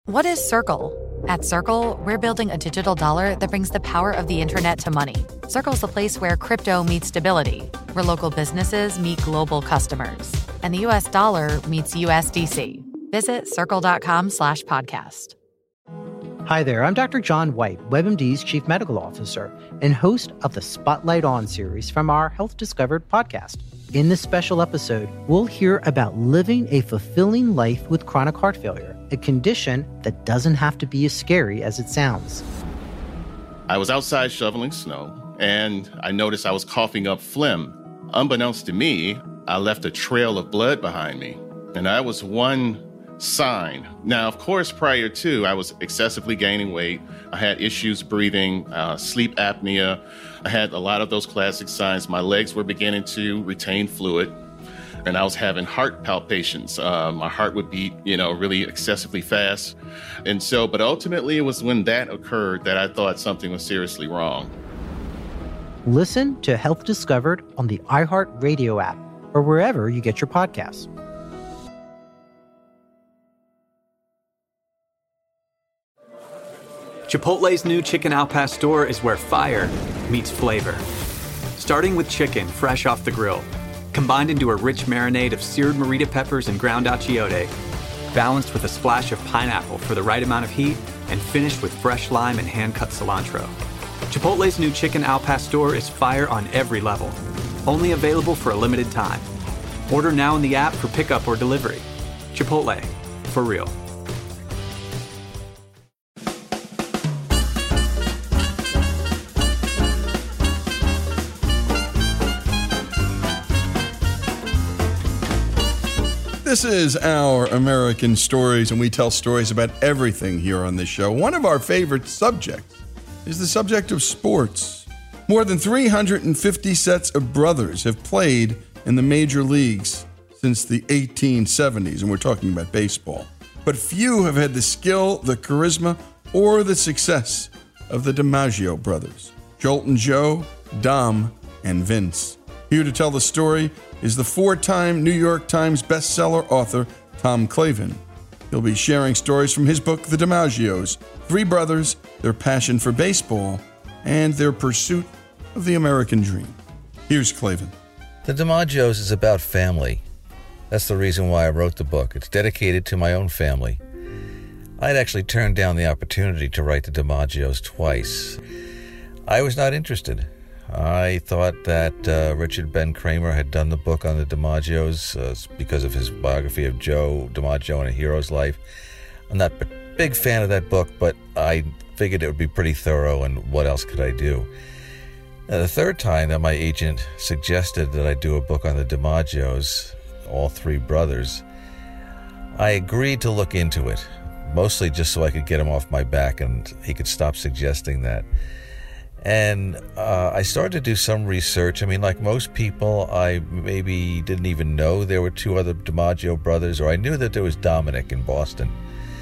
What is Circle? At Circle, we're building a digital dollar that brings the power of the internet to money. Circle's the place where crypto meets stability, where local businesses meet global customers, and the US dollar meets USDC. Visit circle.com/podcast. Hi there, I'm Dr. John White, WebMD's Chief Medical Officer and host of the Spotlight On series from our Health Discovered podcast. In this special episode, we'll hear about living a fulfilling life with chronic heart failure, a condition that doesn't have to be as scary as it sounds. I was outside shoveling snow, and I noticed I was coughing up phlegm. Unbeknownst to me, I left a trail of blood behind me, and that was one sign. Now, of course, prior to, I was excessively gaining weight. I had issues breathing, sleep apnea. I had a lot of those classic signs. My legs were beginning to retain fluid, and I was having heart palpitations. My heart would beat, really excessively fast. And so, but ultimately it was when that occurred that I thought something was seriously wrong. Listen to Health Discovered on the iHeartRadio app or wherever you get your podcasts. Chipotle's new Chicken Al Pastor is where fire meets flavor. Starting with chicken fresh off the grill, combined into a rich marinade of seared morita peppers and ground achiote, balanced with a splash of pineapple for the right amount of heat, and finished with fresh lime and hand-cut cilantro. Chipotle's new Chicken Al Pastor is fire on every level. Only available for a limited time. Order now in the app for pickup or delivery. Chipotle, for real. This is Our American Stories, and we tell stories about everything here on this show. One of our favorite subjects is the subject of sports. More than 350 sets of brothers have played in the major leagues since the 1870s, and we're talking about baseball. But few have had the skill, the charisma, or the success of the DiMaggio brothers, Jolton Joe, Dom, and Vince. Here to tell the story is the 4-time New York Times bestseller author, Tom Clavin. He'll be sharing stories from his book, The DiMaggios, 3 brothers, their passion for baseball, and their pursuit of the American dream. Here's Clavin. The DiMaggios is about family. That's the reason why I wrote the book. It's dedicated to my own family. I'd actually turned down the opportunity to write the DiMaggios twice. I was not interested. I thought that Richard Ben Kramer had done the book on the DiMaggios because of his biography of Joe DiMaggio and A Hero's Life. I'm not a big fan of that book, but I figured it would be pretty thorough, and what else could I do? Now, the third time that my agent suggested that I do a book on the DiMaggios, all 3 brothers, I agreed to look into it, mostly just so I could get him off my back and he could stop suggesting that. And I started to do some research. I mean, like most people, I maybe didn't even know there were 2 other DiMaggio brothers, or I knew that there was Dominic in Boston.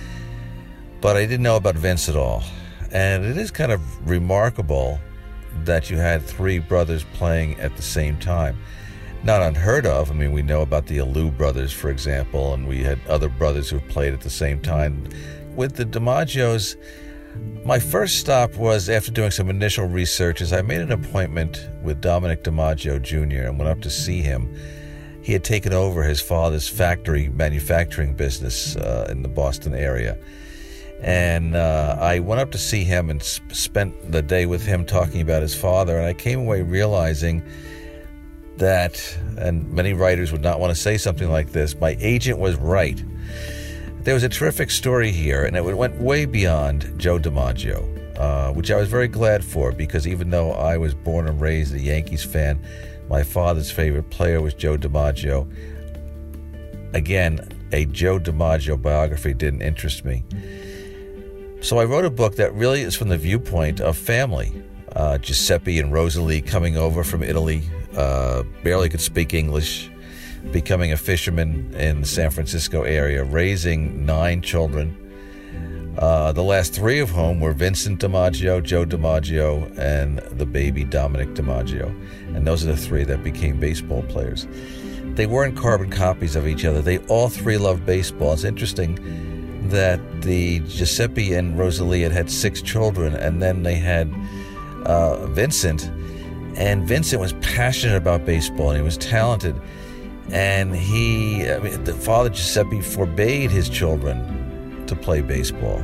But I didn't know about Vince at all. And it is kind of remarkable that you had 3 brothers playing at the same time. Not unheard of. I mean, we know about the Alou brothers, for example, and we had other brothers who played at the same time. With the DiMaggios, my first stop was, after doing some initial research, is I made an appointment with Dominic DiMaggio Jr. and went up to see him. He had taken over his father's manufacturing business in the Boston area. And I went up to see him and spent the day with him talking about his father, and I came away realizing that, and many writers would not want to say something like this, my agent was right. There was a terrific story here, and it went way beyond Joe DiMaggio, which I was very glad for, because even though I was born and raised a Yankees fan, my father's favorite player was Joe DiMaggio. Again, a Joe DiMaggio biography didn't interest me. So I wrote a book that really is from the viewpoint of family. Giuseppe and Rosalie coming over from Italy, barely could speak English, becoming a fisherman in the San Francisco area, raising 9 children, the last 3 of whom were Vincent DiMaggio, Joe DiMaggio, and the baby Dominic DiMaggio. And those are the 3 that became baseball players. They weren't carbon copies of each other. They all 3 loved baseball. It's interesting. that the Giuseppe and Rosalie had 6 children, and then they had Vincent. And Vincent was passionate about baseball, and he was talented. And the father Giuseppe forbade his children to play baseball.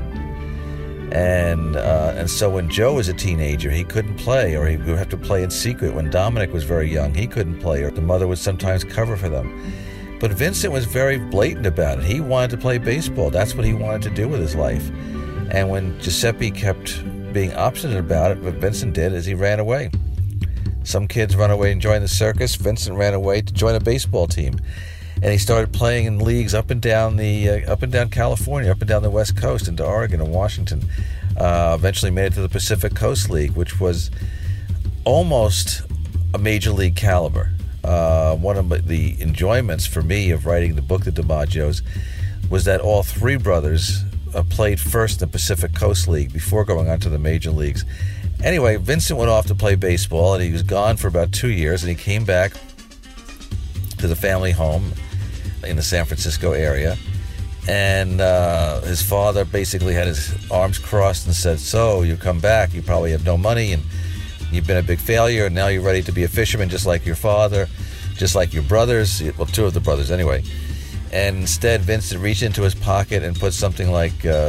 And so when Joe was a teenager, he couldn't play, or he would have to play in secret. When Dominic was very young, he couldn't play, or the mother would sometimes cover for them. But Vincent was very blatant about it. He wanted to play baseball. That's what he wanted to do with his life. And when Giuseppe kept being obstinate about it, what Vincent did is he ran away. Some kids run away and join the circus. Vincent ran away to join a baseball team. And he started playing in leagues up and down California, up and down the West Coast, into Oregon and Washington. Eventually made it to the Pacific Coast League, which was almost a major league caliber. One of the enjoyments for me of writing the book, The DiMaggios, was that all 3 brothers played first in the Pacific Coast League before going on to the major leagues. Anyway, Vincent went off to play baseball, and he was gone for about 2 years, and he came back to the family home in the San Francisco area. And his father basically had his arms crossed and said, "So, you come back, you probably have no money, and you've been a big failure, and now you're ready to be a fisherman just like your father, just like your brothers," well, 2 of the brothers anyway. And instead, Vincent reached into his pocket and put something like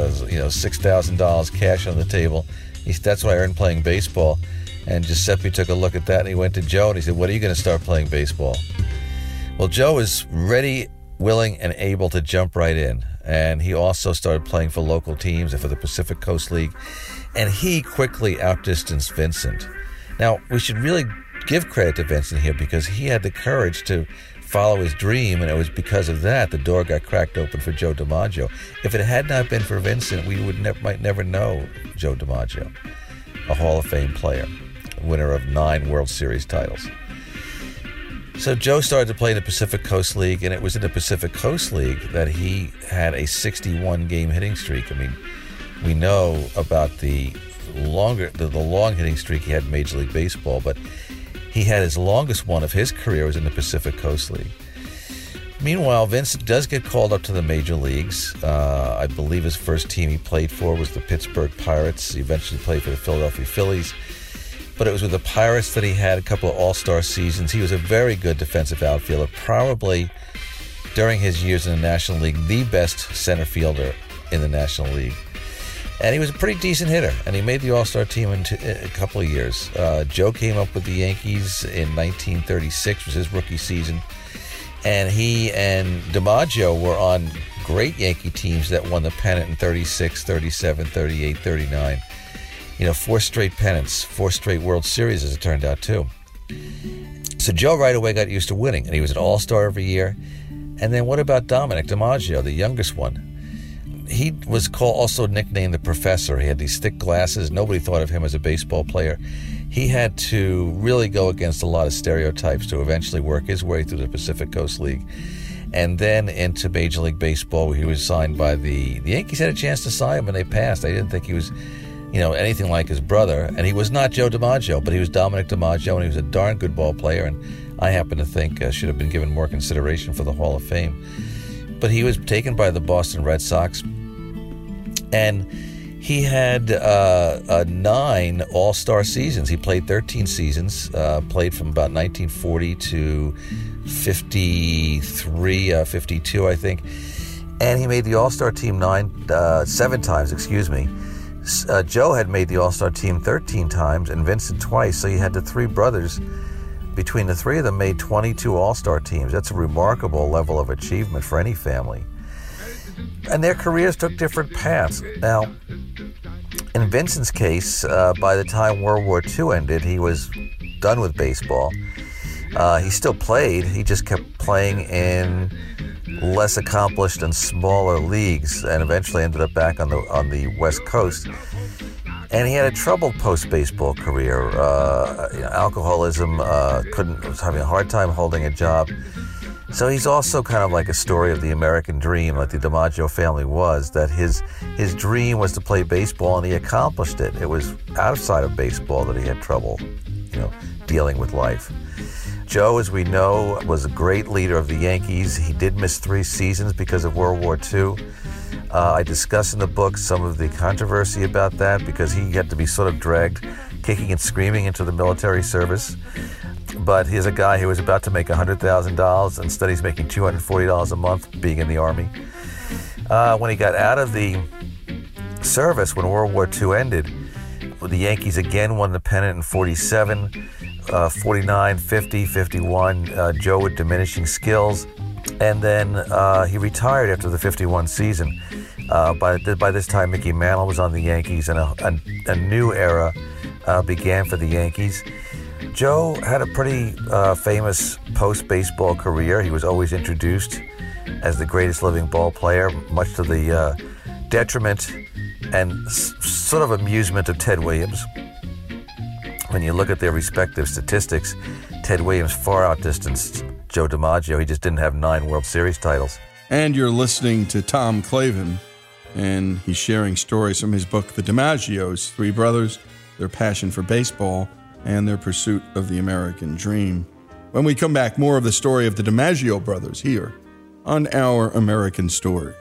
$6,000 cash on the table. That's what I earned playing baseball. And Giuseppe took a look at that, and he went to Joe, and he said, "When are you going to start playing baseball?" Well, Joe was ready, willing, and able to jump right in. And he also started playing for local teams and for the Pacific Coast League. And he quickly outdistanced Vincent. Now, we should really give credit to Vincent here, because he had the courage to follow his dream, and it was because of that the door got cracked open for Joe DiMaggio. If it had not been for Vincent, we might never know Joe DiMaggio, a Hall of Fame player, winner of 9 World Series titles. So Joe started to play in the Pacific Coast League, and it was in the Pacific Coast League that he had a 61-game hitting streak. I mean, we know about the long hitting streak he had in Major League Baseball, but he had his longest one of his career was in the Pacific Coast League. Meanwhile, Vincent does get called up to the major leagues. I believe his first team he played for was the Pittsburgh Pirates. He eventually played for the Philadelphia Phillies. But it was with the Pirates that he had a couple of all-star seasons. He was a very good defensive outfielder, probably during his years in the National League, the best center fielder in the National League. And he was a pretty decent hitter, and he made the all-star team in a couple of years. Joe came up with the Yankees in 1936, was his rookie season. And he and DiMaggio were on great Yankee teams that won the pennant in 36, 37, 38, 39. 4 straight pennants, 4 straight World Series, as it turned out, too. So Joe right away got used to winning, and he was an all-star every year. And then what about Dominic DiMaggio, the youngest one? He was also nicknamed the Professor. He had these thick glasses. Nobody thought of him as a baseball player. He had to really go against a lot of stereotypes to eventually work his way through the Pacific Coast League. And then into Major League Baseball, where he was signed by the Yankees. Had a chance to sign him, and they passed. They didn't think he was anything like his brother. And he was not Joe DiMaggio, but he was Dominic DiMaggio, and he was a darn good ball player, and I happen to think should have been given more consideration for the Hall of Fame. But he was taken by the Boston Red Sox, and he had 9 all-star seasons. He played 13 seasons, played from about 1940 to 53, 52, I think. And he made the all-star team 7 times, Joe had made the all-star team 13 times and Vincent twice, so you had the 3 brothers. Between the 3 of them made 22 all-star teams. That's a remarkable level of achievement for any family. And their careers took different paths. Now, in Vincent's case, by the time World War II ended, he was done with baseball. He still played. He just kept playing in less accomplished and smaller leagues, and eventually ended up back on the West Coast. And he had a troubled post-baseball career. Alcoholism, was having a hard time holding a job. So he's also kind of like a story of the American dream, like the DiMaggio family was, that his dream was to play baseball, and he accomplished it. It was outside of baseball that he had trouble, dealing with life. Joe, as we know, was a great leader of the Yankees. He did miss 3 seasons because of World War II. I discuss in the book some of the controversy about that because he had to be sort of dragged kicking and screaming into the military service. But here's a guy who was about to make $100,000. Instead, he's making $240 a month being in the Army. When he got out of the service, when World War II ended, the Yankees again won the pennant in 47, 49, 50, 51. Joe with diminishing skills. And then he retired after the 51 season. By this time, Mickey Mantle was on the Yankees, and a new era began for the Yankees. Joe had a pretty famous post-baseball career. He was always introduced as the greatest living ball player, much to the detriment and sort of amusement of Ted Williams. When you look at their respective statistics, Ted Williams far outdistanced Joe DiMaggio. He just didn't have 9 World Series titles. And you're listening to Tom Clavin, and he's sharing stories from his book, The DiMaggios, 3 brothers, their passion for baseball, and their pursuit of the American dream. When we come back, more of the story of the DiMaggio brothers here on Our American Stories.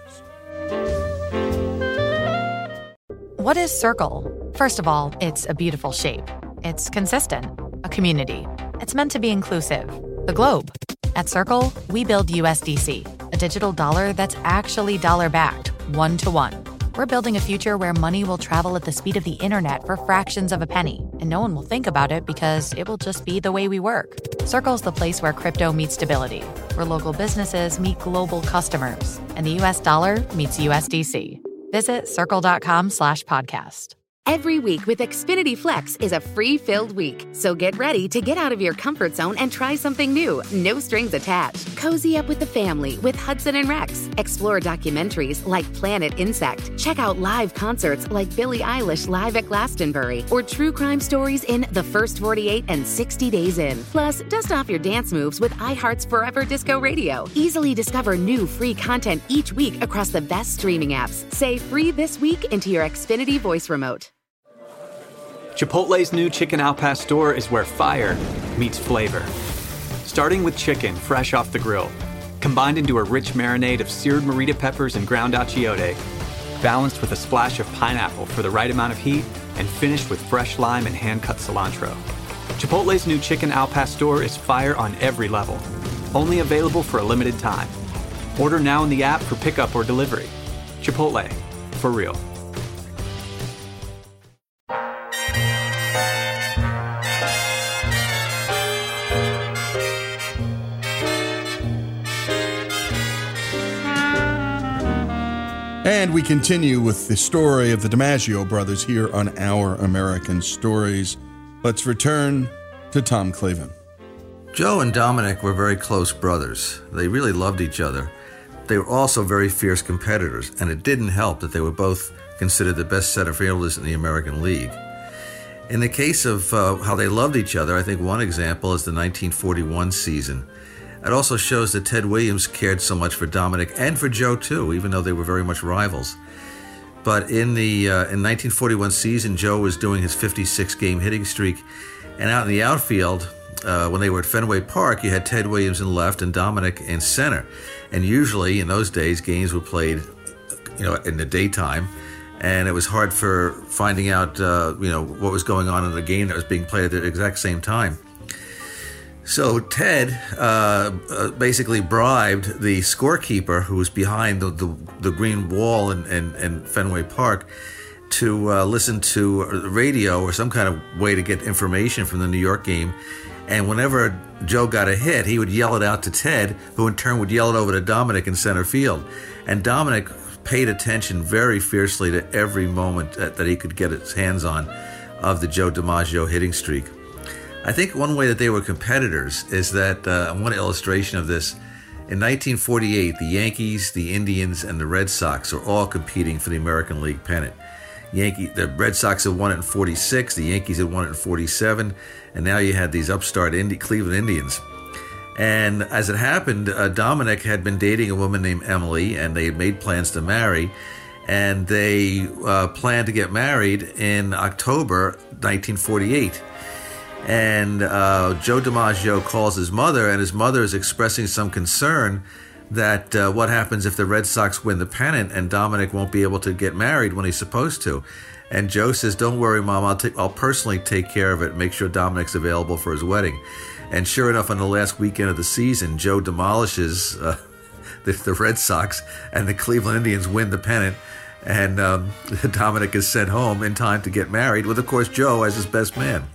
What is Circle? First of all, it's a beautiful shape. It's consistent, a community. It's meant to be inclusive. The globe. At Circle, we build USDC, a digital dollar that's actually dollar-backed, 1-to-1. We're building a future where money will travel at the speed of the internet for fractions of a penny, and no one will think about it because it will just be the way we work. Circle's the place where crypto meets stability, where local businesses meet global customers, and the US dollar meets USDC. Visit circle.com/podcast. Every week with Xfinity Flex is a free-filled week. So get ready to get out of your comfort zone and try something new. No strings attached. Cozy up with the family with Hudson and Rex. Explore documentaries like Planet Insect. Check out live concerts like Billie Eilish live at Glastonbury. Or true crime stories in The First 48 and 60 Days In. Plus, dust off your dance moves with iHeart's Forever Disco Radio. Easily discover new free content each week across the best streaming apps. Say free this week into your Xfinity voice remote. Chipotle's new Chicken Al Pastor is where fire meets flavor. Starting with chicken fresh off the grill, combined into a rich marinade of seared morita peppers and ground achiote, balanced with a splash of pineapple for the right amount of heat, and finished with fresh lime and hand-cut cilantro. Chipotle's new Chicken Al Pastor is fire on every level. Only available for a limited time. Order now in the app for pickup or delivery. Chipotle, for real. And we continue with the story of the DiMaggio brothers here on Our American Stories. Let's return to Tom Clavin. Joe and Dominic were very close brothers. They really loved each other. They were also very fierce competitors, and it didn't help that they were both considered the best center fielders in the American League. In the case of how they loved each other, I think one example is the 1941 season. It also shows that Ted Williams cared so much for Dominic and for Joe too, even though they were very much rivals. But in the 1941 season, Joe was doing his 56-game hitting streak, and out in the outfield, when they were at Fenway Park, you had Ted Williams in left and Dominic in center. And usually, in those days, games were played, in the daytime, and it was hard for finding out, what was going on in the game that was being played at the exact same time. So Ted basically bribed the scorekeeper who was behind the green wall in Fenway Park to listen to radio or some kind of way to get information from the New York game. And whenever Joe got a hit, he would yell it out to Ted, who in turn would yell it over to Dominic in center field. And Dominic paid attention very fiercely to every moment that he could get his hands on of the Joe DiMaggio hitting streak. I think one way that they were competitors is that, one illustration of this, in 1948, the Yankees, the Indians, and the Red Sox were all competing for the American League pennant. The Red Sox had won it in 46, the Yankees had won it in 47, and now you had these upstart Cleveland Indians. And as it happened, Dominic had been dating a woman named Emily, and they had made plans to marry, and they planned to get married in October 1948. And Joe DiMaggio calls his mother, and his mother is expressing some concern that what happens if the Red Sox win the pennant and Dominic won't be able to get married when he's supposed to. And Joe says, "Don't worry, Mom, I'll personally take care of it and make sure Dominic's available for his wedding." And sure enough, on the last weekend of the season, Joe demolishes the Red Sox, and the Cleveland Indians win the pennant. And Dominic is sent home in time to get married with, of course, Joe as his best man.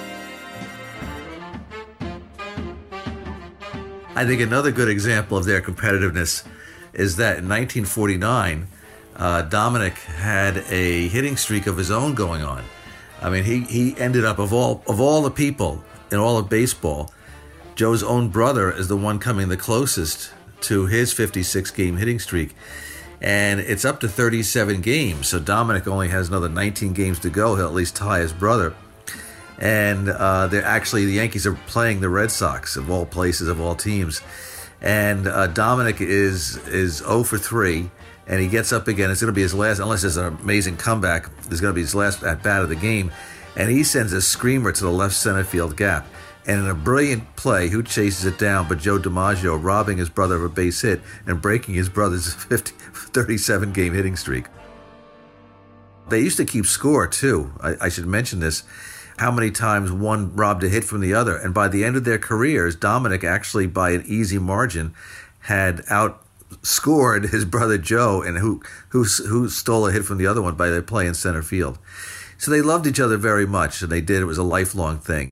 I think another good example of their competitiveness is that in 1949, Dominic had a hitting streak of his own going on. I mean, he ended up, of all the people in all of baseball, Joe's own brother is the one coming the closest to his 56-game hitting streak. And it's up to 37 games, so Dominic only has another 19 games to go. He'll at least tie his brother. And the Yankees are playing the Red Sox, of all places, of all teams. And Dominic is 0 for 3, and he gets up again. It's going to be his last, unless there's an amazing comeback, there's going to be his last at-bat of the game. And he sends a screamer to the left center field gap. And in a brilliant play, who chases it down but Joe DiMaggio, robbing his brother of a base hit and breaking his brother's 37-game hitting streak. They used to keep score, too. I should mention this. How many times one robbed a hit from the other. And by the end of their careers, Dominic actually, by an easy margin, had outscored his brother Joe, and who stole a hit from the other one by their play in center field. So they loved each other very much, and they did. It was a lifelong thing.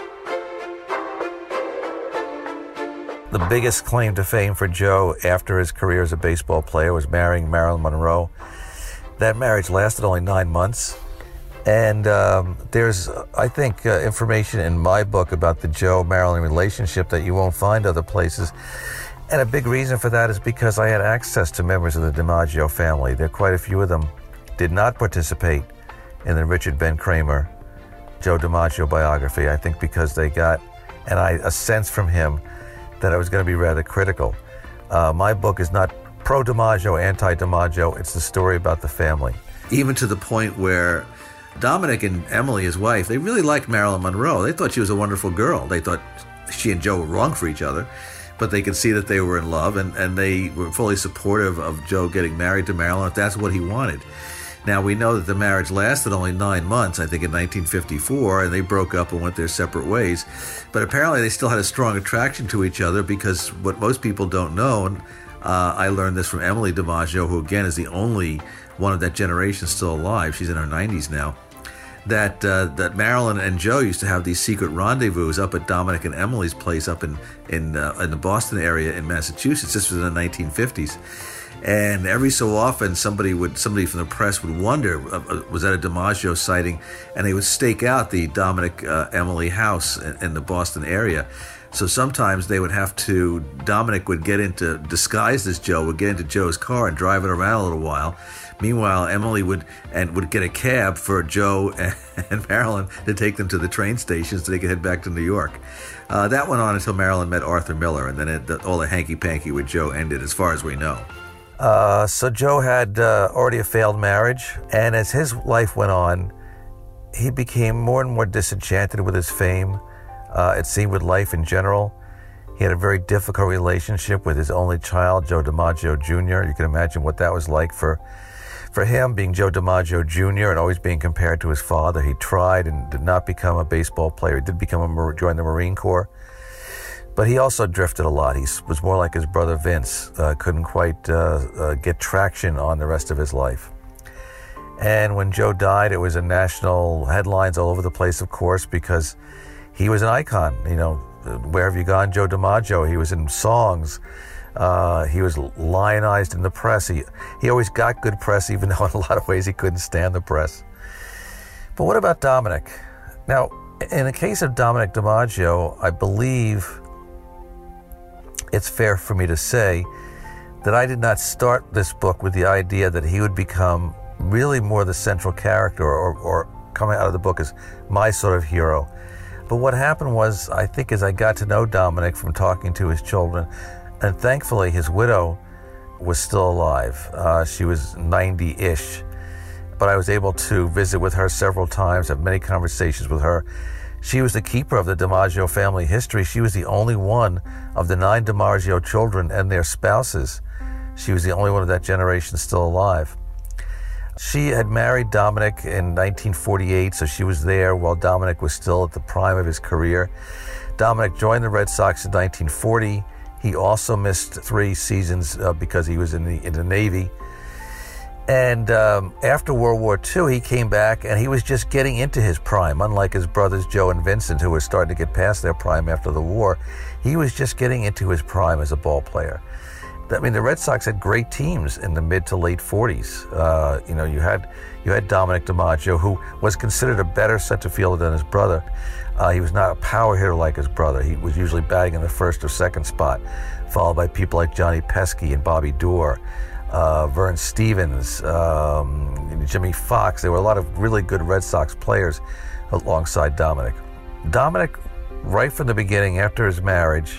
The biggest claim to fame for Joe after his career as a baseball player was marrying Marilyn Monroe. That marriage lasted only 9 months. And there's, I think, information in my book about the Joe-Marilyn relationship that you won't find other places. And a big reason for that is because I had access to members of the DiMaggio family. There are quite a few of them did not participate in the Richard Ben Kramer Joe DiMaggio biography, I think because they got a sense from him that I was going to be rather critical. My book is not pro-DiMaggio, anti-DiMaggio. It's the story about the family. Even to the point where Dominic and Emily, his wife, they really liked Marilyn Monroe. They thought she was a wonderful girl. They thought she and Joe were wrong for each other, but they could see that they were in love, and they were fully supportive of Joe getting married to Marilyn if that's what he wanted. Now, we know that the marriage lasted only 9 months, I think in 1954, and they broke up and went their separate ways. But apparently they still had a strong attraction to each other, because what most people don't know, and I learned this from Emily DiMaggio, who again is the only one of that generation still alive. She's in her 90s now. That Marilyn and Joe used to have these secret rendezvous up at Dominic and Emily's place up in the Boston area in Massachusetts. This was in the 1950s. And every so often, somebody from the press would wonder, was that a DiMaggio sighting? And they would stake out the Dominic-Emily house in the Boston area. So sometimes Dominic would get into, disguised as Joe, would get into Joe's car and drive it around a little while. Meanwhile, Emily would get a cab for Joe and Marilyn to take them to the train station so they could head back to New York. That went on until Marilyn met Arthur Miller, and then all the hanky-panky with Joe ended, as far as we know. So Joe had already a failed marriage, and as his life went on, he became more and more disenchanted with his fame. It seemed with life in general. He had a very difficult relationship with his only child, Joe DiMaggio Jr. You can imagine what that was like for him, being Joe DiMaggio Jr. and always being compared to his father. He tried and did not become a baseball player. He did join the Marine Corps. But he also drifted a lot. He was more like his brother Vince, couldn't quite get traction on the rest of his life. And when Joe died, it was in national headlines all over the place, of course, because he was an icon. You know, where have you gone, Joe DiMaggio? He was in songs. He was lionized in the press. He always got good press, even though in a lot of ways he couldn't stand the press. But what about Dominic? Now, in the case of Dominic DiMaggio, I believe it's fair for me to say that I did not start this book with the idea that he would become really more the central character or coming out of the book as my sort of hero. But what happened was, I think as I got to know Dominic from talking to his children, and thankfully his widow was still alive. She was 90-ish, but I was able to visit with her several times, have many conversations with her. She was the keeper of the DiMaggio family history. She was the only one of the 9 DiMaggio children and their spouses. She was the only one of that generation still alive. She had married Dominic in 1948, so she was there while Dominic was still at the prime of his career. Dominic joined the Red Sox in 1940. He also missed 3 seasons because he was in the Navy. And after World War II, he came back and he was just getting into his prime. Unlike his brothers Joe and Vincent, who were starting to get past their prime after the war, he was just getting into his prime as a ball player. I mean, the Red Sox had great teams in the mid to late 40s. You had Dominic DiMaggio, who was considered a better center fielder than his brother. He was not a power hitter like his brother. He was usually batting in the first or second spot, followed by people like Johnny Pesky and Bobby Doerr, Vern Stevens, Jimmy Fox. There were a lot of really good Red Sox players alongside Dominic. Dominic, right from the beginning after his marriage,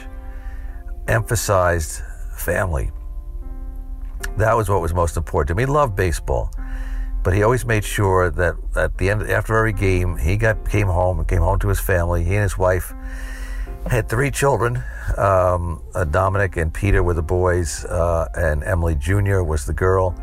emphasized family. That was what was most important to him. He loved baseball, but he always made sure that at the end, after every game, he came home to his family. He and his wife had 3 children. Dominic and Peter were the boys, and Emily Jr. was the girl.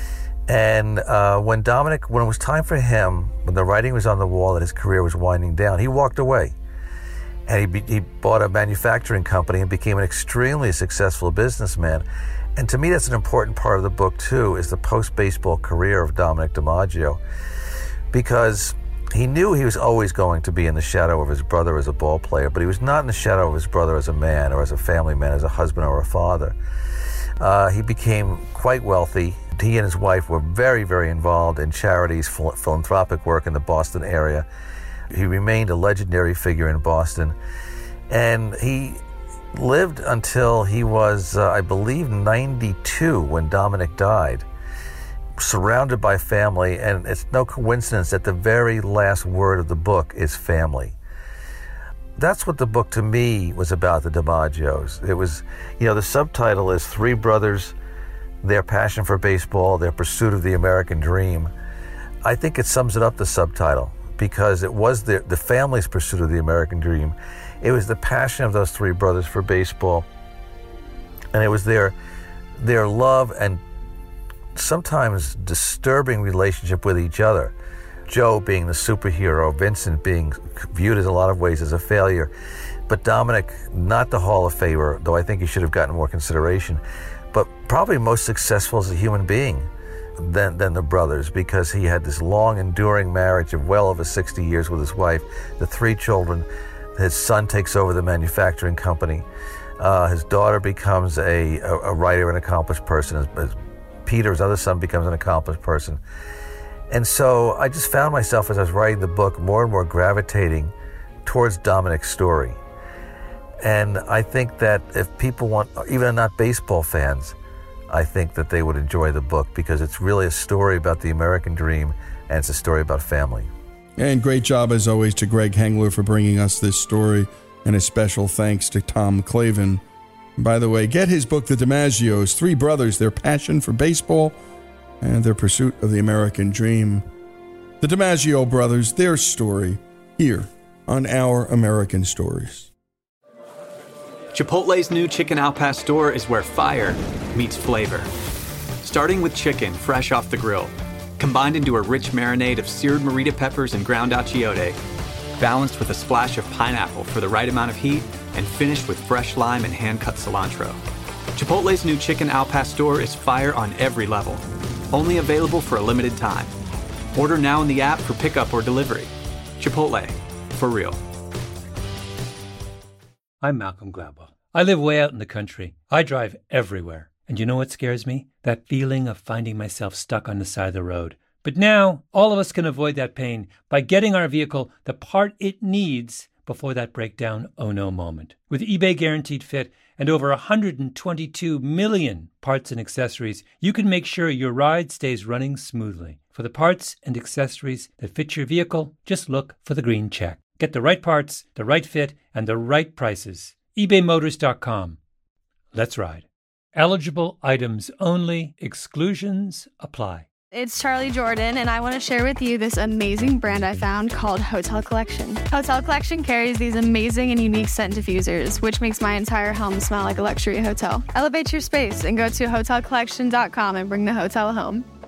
And when it was time for him, when the writing was on the wall that his career was winding down, he walked away. And he bought a manufacturing company and became an extremely successful businessman. And to me, that's an important part of the book, too, is the post-baseball career of Dominic DiMaggio. Because he knew he was always going to be in the shadow of his brother as a ball player, but he was not in the shadow of his brother as a man or as a family man, as a husband or a father. He became quite wealthy. He and his wife were very, very involved in charities, philanthropic work in the Boston area. He remained a legendary figure in Boston, and he lived until he was, I believe, 92 when Dominic died, surrounded by family, and it's no coincidence that the very last word of the book is family. That's what the book to me was about, the DiMaggios. It was, the subtitle is 3 Brothers, Their Passion for Baseball, Their Pursuit of the American Dream. I think it sums it up, the subtitle, because it was the family's pursuit of the American dream. It was the passion of those 3 brothers for baseball, and it was their love and sometimes disturbing relationship with each other. Joe being the superhero, Vincent being viewed as a lot of ways as a failure, but Dominic, not the Hall of Famer, though I think he should have gotten more consideration, but probably most successful as a human being than the brothers, because he had this long, enduring marriage of well over 60 years with his wife, the 3 children. His son takes over the manufacturing company. His daughter becomes a writer, an accomplished person. As Peter, his other son, becomes an accomplished person. And so I just found myself, as I was writing the book, more and more gravitating towards Dominic's story. And I think that if people even not baseball fans, I think that they would enjoy the book, because it's really a story about the American dream, and it's a story about family. And great job, as always, to Greg Hengler for bringing us this story, and a special thanks to Tom Clavin. By the way, get his book, The DiMaggios, 3 Brothers, Their Passion for Baseball and Their Pursuit of the American Dream. The DiMaggio brothers, their story, here on Our American Stories. Chipotle's new Chicken Al Pastor is where fire meets flavor. Starting with chicken fresh off the grill, combined into a rich marinade of seared morita peppers and ground achiote, balanced with a splash of pineapple for the right amount of heat, and finished with fresh lime and hand-cut cilantro. Chipotle's new Chicken Al Pastor is fire on every level. Only available for a limited time. Order now in the app for pickup or delivery. Chipotle, for real. I'm Malcolm Gladwell. I live way out in the country. I drive everywhere. And you know what scares me? That feeling of finding myself stuck on the side of the road. But now, all of us can avoid that pain by getting our vehicle the part it needs before that breakdown oh no moment. With eBay Guaranteed Fit and over 122 million parts and accessories, you can make sure your ride stays running smoothly. For the parts and accessories that fit your vehicle, just look for the green check. Get the right parts, the right fit, and the right prices. ebaymotors.com. Let's ride. Eligible items only. Exclusions apply. It's Charlie Jordan, and I want to share with you this amazing brand I found called Hotel Collection. Hotel Collection carries these amazing and unique scent diffusers, which makes my entire home smell like a luxury hotel. Elevate your space and go to hotelcollection.com and bring the hotel home.